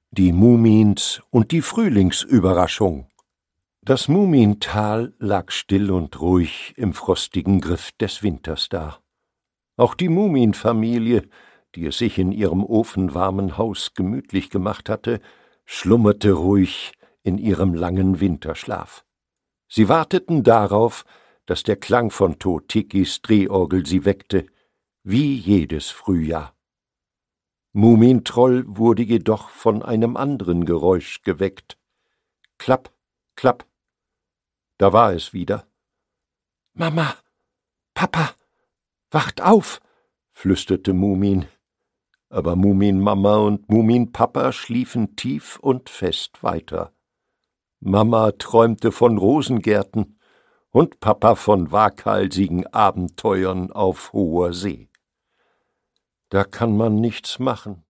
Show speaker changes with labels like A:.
A: Die Mumiens und die Frühlingsüberraschung. Das Mumiental lag still und ruhig im frostigen Griff des Winters da. Auch die Mumienfamilie, die es sich in ihrem ofenwarmen Haus gemütlich gemacht hatte, schlummerte ruhig in ihrem langen Winterschlaf. Sie warteten darauf, dass der Klang von Totikis Drehorgel sie weckte, wie jedes Frühjahr. Mumintroll wurde jedoch von einem anderen Geräusch geweckt. Klapp, klapp. Da war es wieder. »Mama, Papa, wacht auf«, flüsterte Mumin. Aber Muminmama und Muminpapa schliefen tief und fest weiter. Mama träumte von Rosengärten und Papa von waghalsigen Abenteuern auf hoher See. Da kann man nichts machen.